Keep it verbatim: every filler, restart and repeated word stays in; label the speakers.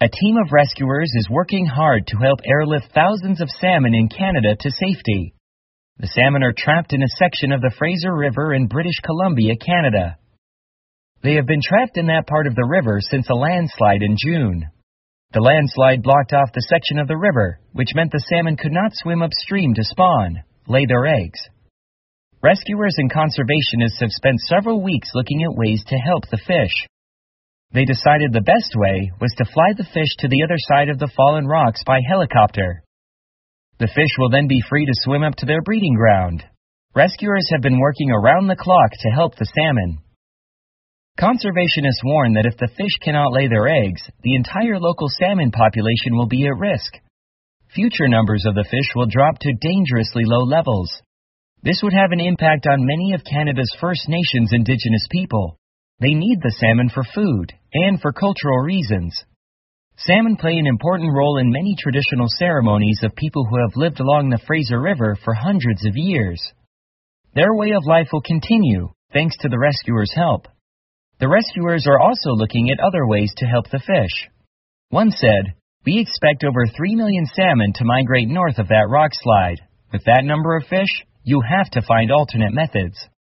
Speaker 1: A team of rescuers is working hard to help airlift thousands of salmon in Canada to safety. The salmon are trapped in a section of the Fraser River in British Columbia, Canada. They have been trapped in that part of the river since a landslide in June. The landslide blocked off the section of the river, which meant the salmon could not swim upstream to spawn, lay their eggs. Rescuers and conservationists have spent several weeks looking at ways to help the fish. They decided the best way was to fly the fish to the other side of the fallen rocks by helicopter. The fish will then be free to swim up to their breeding ground. Rescuers have been working around the clock to help the salmon. Conservationists warn that if the fish cannot lay their eggs, the entire local salmon population will be at risk. Future numbers of the fish will drop to dangerously low levels. This would have an impact on many of Canada's First Nations Indigenous people. They need the salmon for food and for cultural reasons. Salmon play an important role in many traditional ceremonies of people who have lived along the Fraser River for hundreds of years. Their way of life will continue, thanks to the rescuers' help. The rescuers are also looking at other ways to help the fish. One said, "We expect over three million salmon to migrate north of that rock slide. With that number of fish, you have to find alternate methods."